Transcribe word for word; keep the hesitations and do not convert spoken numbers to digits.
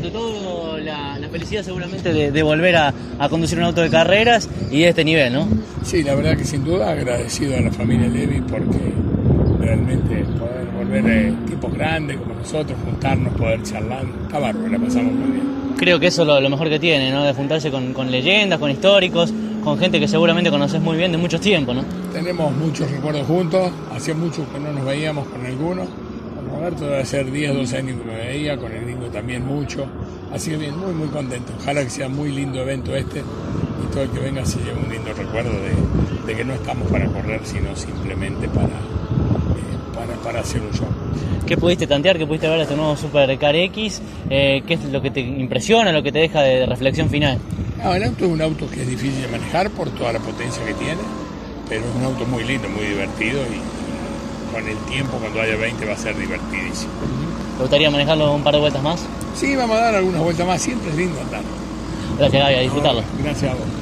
sobre todo la, la felicidad seguramente de, de volver a, a conducir un auto de carreras y de este nivel, ¿no? Sí, la verdad que sin duda agradecido a la familia Levi porque realmente poder volver eh, tipos grandes como nosotros, juntarnos, poder charlar, está bárbaro, la pasamos muy bien. Creo que eso es lo, lo mejor que tiene, ¿no? De juntarse con, con leyendas, con históricos, con gente que seguramente conoces muy bien de muchos tiempos, ¿no? Tenemos muchos recuerdos juntos, hacía mucho que no nos veíamos con alguno. Con Roberto debe ser diez, doce años que me veía, con el gringo también mucho. Así que bien, muy muy contento. Ojalá que sea muy lindo evento este y todo el que venga se lleve un lindo recuerdo de, de que no estamos para correr, sino simplemente para, eh, para, para hacer un show. ¿Qué pudiste tantear? ¿Qué pudiste ver de este nuevo Supercar X? Eh, ¿Qué es lo que te impresiona, lo que te deja de reflexión final? No, el auto es un auto que es difícil de manejar por toda la potencia que tiene, pero es un auto muy lindo, muy divertido y con el tiempo, cuando haya veinte, va a ser divertidísimo. ¿Te gustaría manejarlo un par de vueltas más? Sí, vamos a dar algunas vueltas más, siempre es lindo andar. Gracias, Gaby, a disfrutarlo. No, gracias a vos.